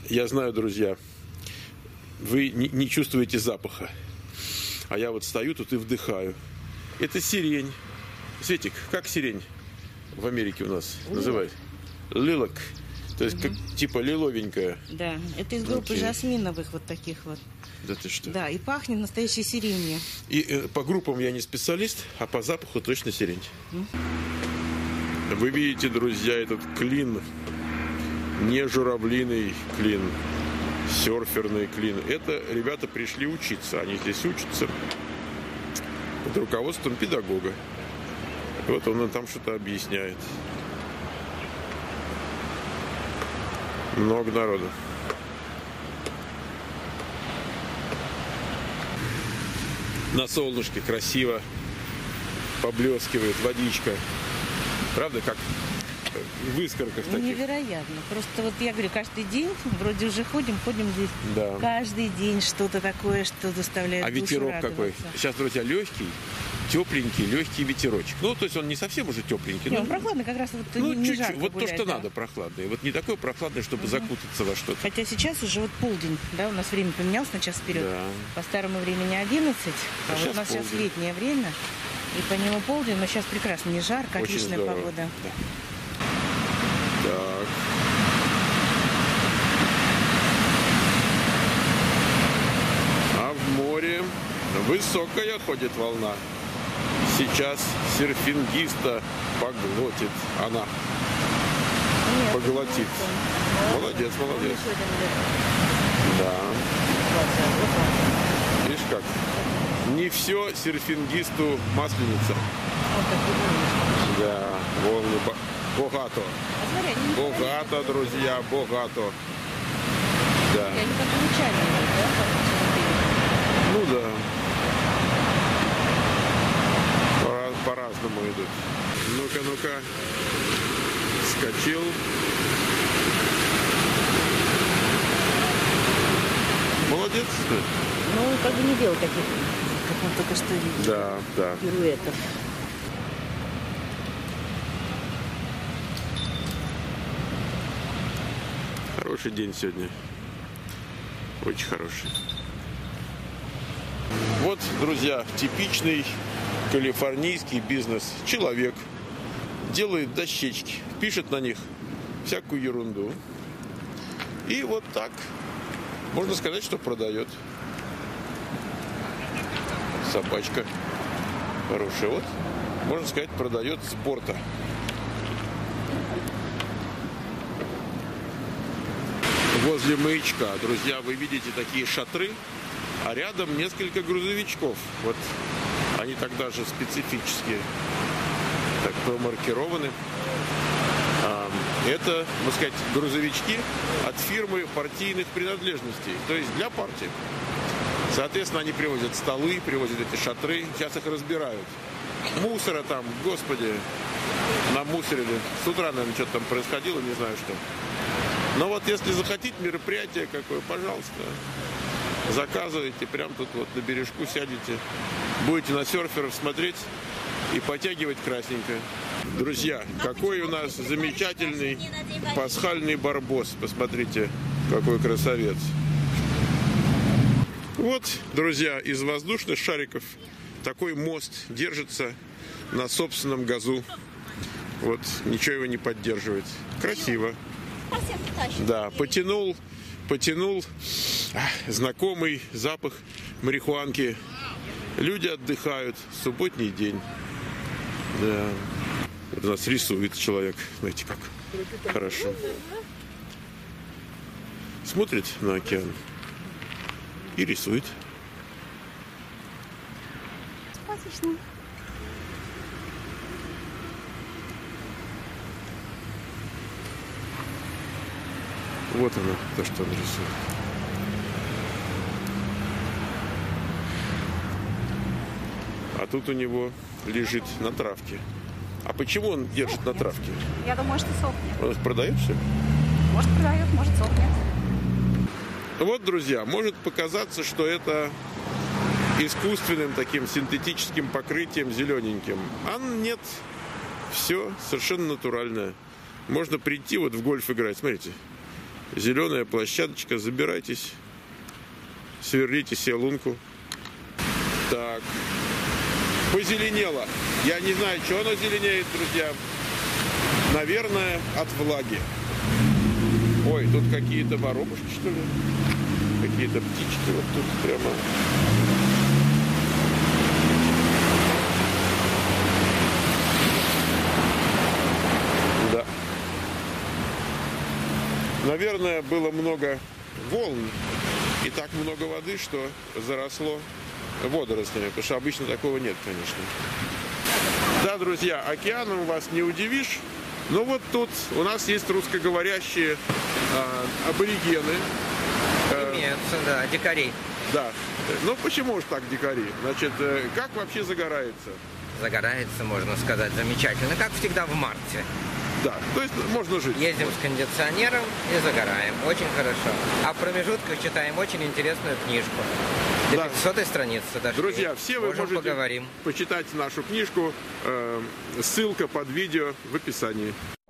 Я знаю, друзья, вы не чувствуете запаха. А я вот стою тут и вдыхаю. Это сирень. Светик, как сирень в Америке у нас называют? Лилок. То есть как, типа лиловенькая. Да, это из группы жасминовых вот таких вот. Да ты что? Да, и пахнет настоящей сиренью. И по группам я не специалист, а по запаху точно сирень. Вы видите, друзья, этот клин. Не журавлиный клин, серферный клин. Это ребята пришли учиться. Они здесь учатся под руководством педагога. Вот он там что-то объясняет. Много народу. На солнышке красиво поблескивает водичка. Правда, как в искорках таких. Невероятно. Просто вот я говорю, каждый день, вроде уже ходим здесь. Да. Каждый день что-то такое, что заставляет душу ветерок радоваться. какой. Сейчас, друзья, легкий, тепленький, легкий ветерочек. Ну, то есть он не совсем уже тепленький. Не, он прохладный, как раз вот ну, не чуть-чуть. жарко Вот гулять, то, что да. надо, прохладный. Вот не такой прохладный, чтобы закутаться во что-то. Хотя сейчас уже вот полдень, да, у нас время поменялось на час вперед. Да. По старому времени 11, а вот у нас полдень. сейчас летнее время, и по нему полдень, но сейчас прекрасно, не жарко, Очень отличная здорово. погода. Да. Так. А в море высокая ходит волна. Сейчас серфингиста поглотит она. Нет, Поглотит. Молодец, молодец. Да. Видишь как? Не все серфингисту масленица. Да, волны богато. Богато, друзья, богато. Да. Они как замечательные, да? Ну да. По-разному идут. Ну-ка, ну-ка. Скочил. Молодец. Ну, как бы не делал таких, как мы только что видели. Да, да. Пируэтов. Хороший день сегодня. Очень хороший. Вот, друзья, типичный калифорнийский бизнес. Человек делает дощечки, пишет на них всякую ерунду. И вот так, можно сказать, что продает. Собачка хорошая. Вот, можно сказать, продает с борта. Возле маячка, друзья, вы видите такие шатры, а рядом несколько грузовичков. Вот они тогда же специфические, так промаркированы. Это, можно сказать, грузовички от фирмы партийных принадлежностей, то есть для партии. Соответственно, они привозят столы, привозят эти шатры, сейчас их разбирают. Мусора там, господи, намусорили. С утра, наверное, что-то там происходило, не знаю что. Но вот если захотите мероприятие какое, пожалуйста, заказывайте, прям тут вот на бережку сядете, будете на серферов смотреть и потягивать красненько. Друзья, какой у нас замечательный пасхальный барбос, посмотрите, какой красавец. Вот, друзья, из воздушных шариков такой мост держится на собственном газу. Вот, ничего его не поддерживает. Красиво. Да, потянул знакомый запах марихуанки. Люди отдыхают, субботний день. Да. Вот у нас рисует человек, знаете как, хорошо. Смотрит на океан и рисует. Сказочно. Вот оно, то, что он рисует. А тут у него лежит на травке. А почему он держит на травке? Я думаю, что сохнет. Он продает все? Может, продает, может, сохнет. Вот, друзья, может показаться, что это искусственным таким синтетическим покрытием зелененьким. А нет, все совершенно натуральное. Можно прийти вот в гольф играть, смотрите. Зеленая площадочка. Забирайтесь. Сверлите себе лунку. Так. Позеленело. Я не знаю, что оно зеленеет, друзья. Наверное, от влаги. Ой, тут какие-то воробушки, что ли? Какие-то птички вот тут прямо. Да. Наверное, было много волн и так много воды, что заросло водорослями, потому что обычно такого нет, конечно. Да, друзья, океаном вас не удивишь, но вот тут у нас есть русскоговорящие аборигены. Имеются, да, дикари. Да. Ну, почему уж так дикари? Значит, как вообще загорается? Загорается, можно сказать, замечательно, как всегда в марте. Да, то есть можно жить. Ездим с кондиционером и загораем. Очень хорошо. А в промежутках читаем очень интересную книжку. До Да. 500 страницы дошли. Друзья, все вы Можем можете поговорим. почитать нашу книжку. Ссылка под видео в описании.